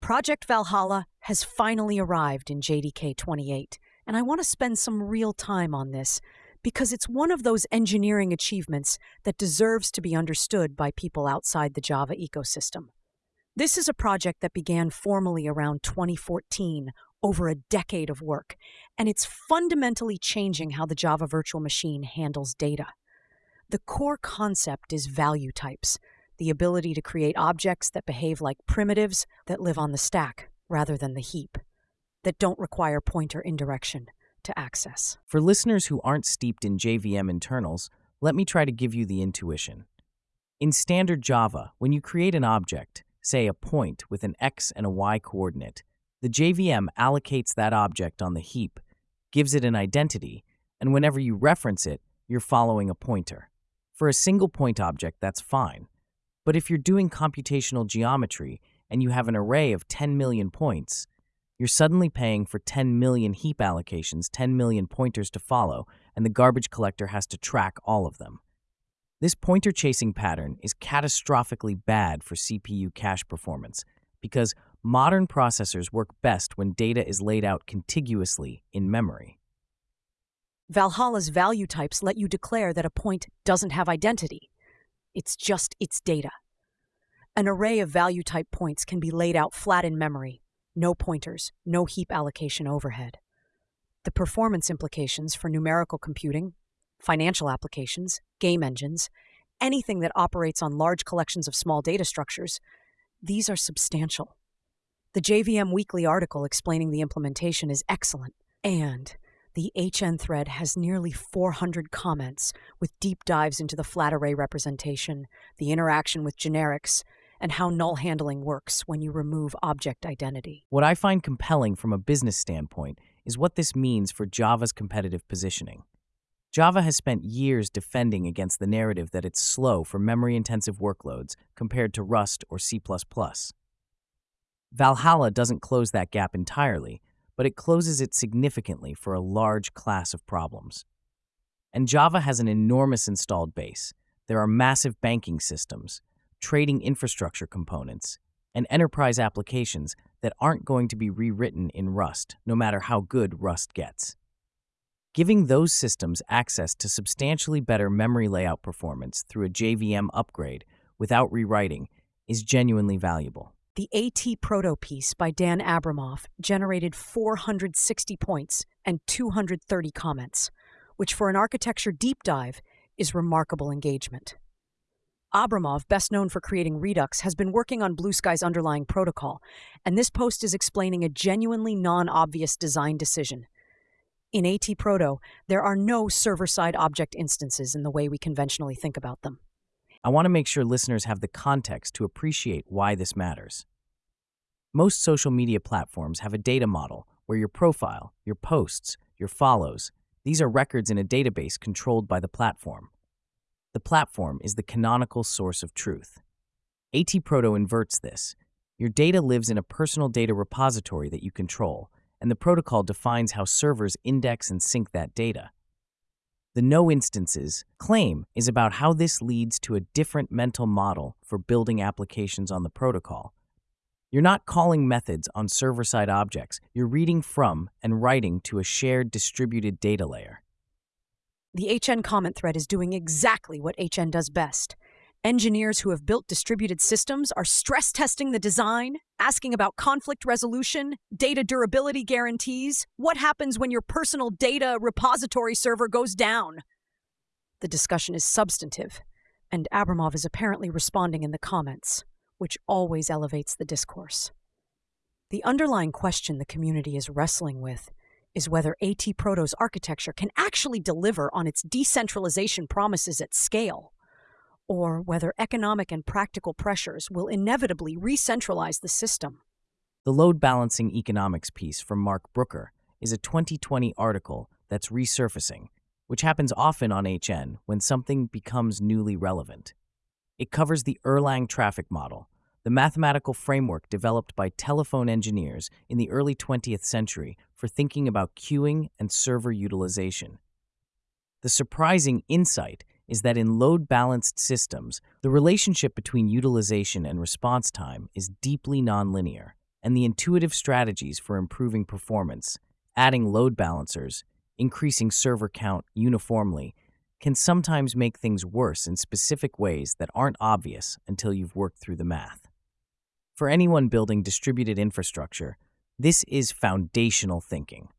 Project Valhalla has finally arrived in JDK 28, and I want to spend some real time on this because it's one of those engineering achievements that deserves to be understood by people outside the Java ecosystem. This is a project that began formally around 2014, over a decade of work, and it's fundamentally changing how the Java virtual machine handles data. The core concept is value types, the ability to create objects that behave like primitives that live on the stack rather than the heap, that don't require pointer indirection to access. For listeners who aren't steeped in JVM internals, let me try to give you the intuition. In standard Java, when you create an object, say a point with an x and a y coordinate, the JVM allocates that object on the heap, gives it an identity, and whenever you reference it, you're following a pointer. For a single point object, that's fine. But if you're doing computational geometry and you have an array of 10 million points, you're suddenly paying for 10 million heap allocations, 10 million pointers to follow, and the garbage collector has to track all of them. This pointer chasing pattern is catastrophically bad for CPU cache performance because modern processors work best when data is laid out contiguously in memory. Valhalla's value types let you declare that a point doesn't have identity. It's just its data. An array of value type points can be laid out flat in memory, no pointers, no heap allocation overhead. The performance implications for numerical computing, financial applications, game engines, anything that operates on large collections of small data structures, these are substantial. The JVM Weekly article explaining the implementation is excellent, and the HN thread has nearly 400 comments with deep dives into the flat array representation, the interaction with generics, and how null handling works when you remove object identity. What I find compelling from a business standpoint is what this means for Java's competitive positioning. Java has spent years defending against the narrative that it's slow for memory-intensive workloads compared to Rust or C++. Valhalla doesn't close that gap entirely, but it closes it significantly for a large class of problems. And Java has an enormous installed base. There are massive banking systems, trading infrastructure components, and enterprise applications that aren't going to be rewritten in Rust, no matter how good Rust gets. Giving those systems access to substantially better memory layout performance through a JVM upgrade without rewriting is genuinely valuable. The AT Proto piece by Dan Abramov generated 460 points and 230 comments, which for an architecture deep dive is remarkable engagement. Abramov, best known for creating Redux, has been working on Blue Sky's underlying protocol, and this post is explaining a genuinely non-obvious design decision. In AT Proto, there are no server-side object instances in the way we conventionally think about them. I want to make sure listeners have the context to appreciate why this matters. Most social media platforms have a data model where your profile, your posts, your follows, these are records in a database controlled by the platform. The platform is the canonical source of truth. AT Proto inverts this. Your data lives in a personal data repository that you control, and the protocol defines how servers index and sync that data. The no instances claim is about how this leads to a different mental model for building applications on the protocol. You're not calling methods on server-side objects. You're reading from and writing to a shared distributed data layer. The HN comment thread is doing exactly what HN does best. Engineers who have built distributed systems are stress testing the design, asking about conflict resolution, data durability guarantees, what happens when your personal data repository server goes down. The discussion is substantive, and Abramov is apparently responding in the comments, which always elevates the discourse. The underlying question the community is wrestling with is whether AT Proto's architecture can actually deliver on its decentralization promises at scale, or whether economic and practical pressures will inevitably re-centralize the system. The load balancing economics piece from Mark Brooker is a 2020 article that's resurfacing, which happens often on HN when something becomes newly relevant. It covers the Erlang traffic model, the mathematical framework developed by telephone engineers in the early 20th century for thinking about queuing and server utilization. The surprising insight is that in load-balanced systems, the relationship between utilization and response time is deeply nonlinear. and the intuitive strategies for improving performance, adding load balancers, increasing server count uniformly, can sometimes make things worse in specific ways that aren't obvious until you've worked through the math. For anyone building distributed infrastructure, this is foundational thinking.